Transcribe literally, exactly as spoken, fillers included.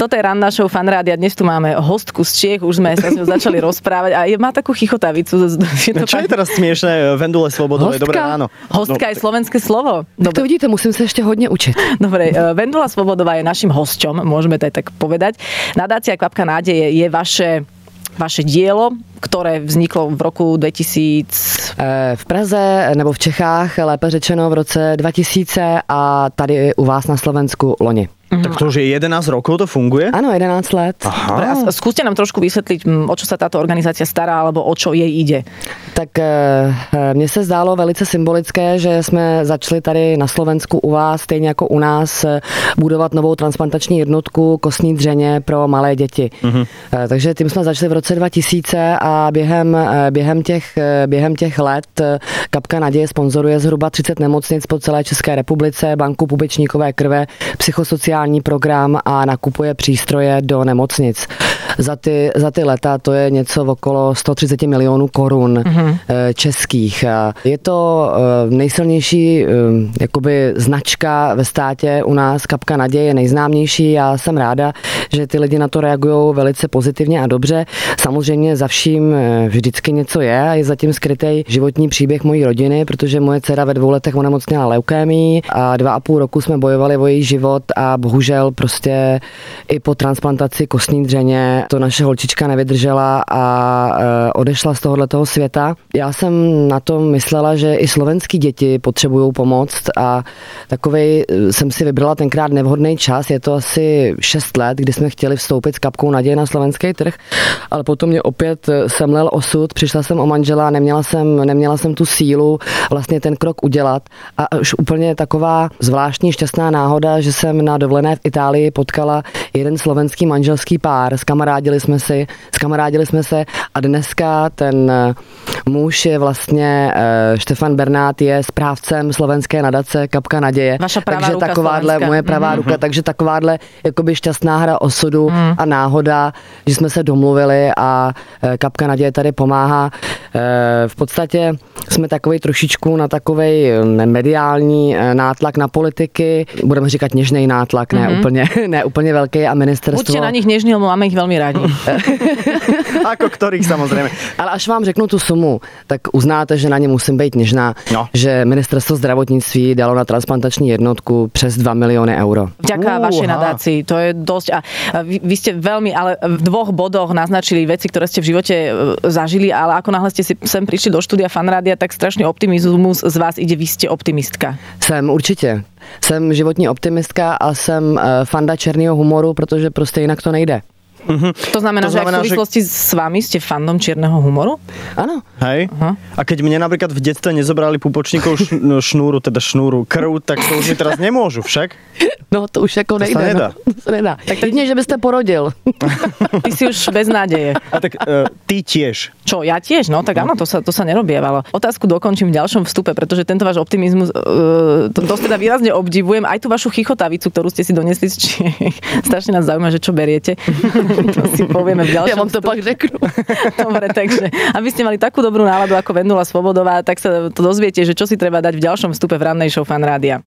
Toto je ranná show Fan Rádia. Dnes tu máme hostku z Čiech, už sme sa s ňou začali rozprávať a je, má takú chichotavicu. Je to Čo tak... je teraz smiešné? Vendule Svobodovej, dobré ráno. Hostka no, je slovenské slovo. Tak to vidíte, musím sa ešte hodne učiť. Dobre, Vendula Svobodová je našim hosťom, môžeme to aj tak povedať. Nadácia Kvapka nádeje je vaše, vaše dielo, ktoré vzniklo v roku dvetisíc... V Praze nebo v Čechách, lépe řečeno v roce dva tisíce a tady u vás na Slovensku loni. Tak to už je jedenásť rokov, to funguje? Áno, jedenásť let. Dobre, a skúste nám trošku vysvetliť, o čo sa táto organizácia stará, alebo o čo jej ide. Tak mně se zdálo velice symbolické, že jsme začali tady na Slovensku u vás, stejně jako u nás, budovat novou transplantační jednotku kostní dřeně pro malé děti. Mm-hmm. Takže tím jsme začali v roce dva tisíce a během, během, těch, během těch let Kapka naděje sponzoruje zhruba třicet nemocnic po celé České republice, banku pupečníkové krve, psychosociální program a nakupuje přístroje do nemocnic. Za ty, za ty leta to je něco okolo sto třicet milionů korun mm-hmm. českých. Je to nejsilnější jakoby značka ve státě u nás, Kapka naděje je nejznámější. Já jsem ráda, že ty lidi na to reagují velice pozitivně a dobře. Samozřejmě za vším vždycky něco je a je zatím skrytý životní příběh mojí rodiny, protože moje dcera ve dvou letech onemocněla leukémii a dva a půl roku jsme bojovali o její život a bohužel prostě i po transplantaci kostní dřeně to naše holčička nevydržela a odešla z tohohletoho světa. Já jsem na to myslela, že i slovenský děti potřebují pomoc a takovej jsem si vybrala tenkrát nevhodný čas. Je to asi šest let, kdy jsme chtěli vstoupit s Kapkou naděje na slovenský trh, ale potom mě opět semlel osud. Přišla jsem o manžela, neměla jsem, neměla jsem tu sílu vlastně ten krok udělat a už úplně taková zvláštní šťastná náhoda, že jsem na dovolené v Itálii potkala jeden slovenský manželský pár, skamarádili jsme si, skamarádili jsme se a dneska ten muž je vlastně Štefan Bernát, je správcem slovenské nadace Kapka naděje. Vaša pravá takže ruka takováhle Slovenska. moje pravá mm-hmm. ruka, takže takováhle jakoby šťastná hra osudu mm. a náhoda, že jsme se domluvili a Kapka naděje tady pomáhá. V podstatě jsme takovej trošičku na takovej mediální nátlak na politiky, budeme říkat něžnej nátlak, mm-hmm. ne úplně, ne úplně velký a ministerstvo. Buďte na nich nežní, lebo máme ich veľmi rádi. Ako ktorých, samozrejme. Ale až vám řeknu tu sumu, tak uznáte, že na ně musím být něžná, no. Že ministerstvo zdravotnictví dalo na transplantační jednotku přes dva milióny euro. Vďaka Uh, vašej aha. nadácii, to je dosť. A vy, vy ste veľmi, ale v dvoch bodoch naznačili veci, ktoré ste v živote zažili, ale ako náhle ste si sem prišli do štúdia Fan Rádia, tak strašný optimizmus z vás ide, vy ste optimistka. Jsem určitě. Jsem životní optimistka a jsem fanda černého humoru, protože prostě jinak to nejde. Mm-hmm. To znamená, to že znamená, aj v súvislosti že... s vami ste fandom čierneho humoru? Áno. Hej. Uh-huh. A keď mne napríklad v detstve nezobrali pupočníkov šnúru, teda šnúru krv, tak to už mi teraz nemôžu však. No to už ako to nejde. Sa nedá. No, to sa nedá. Tak jedine, že by ste porodil. Ty si už bez nádeje. A tak uh, ty tiež. Čo, ja tiež? No tak áno, to sa, to sa nerobievalo. Otázku dokončím v ďalšom vstupe, pretože tento váš optimizmus uh, to, to teda výrazne obdivujem. Aj tú vašu chichotavicu, ktorú ste si donesli z Čiech. Strašne nás zaujíma, že čo beriete. To si povieme v ďalšom Ja vám to vstupe. pak řeknu. Dobre, takže aby ste mali takú dobrú náladu ako Vendula Svobodová, tak sa to dozviete, že čo si treba dať v ďalšom vstupe v rannej show Fan Rádia.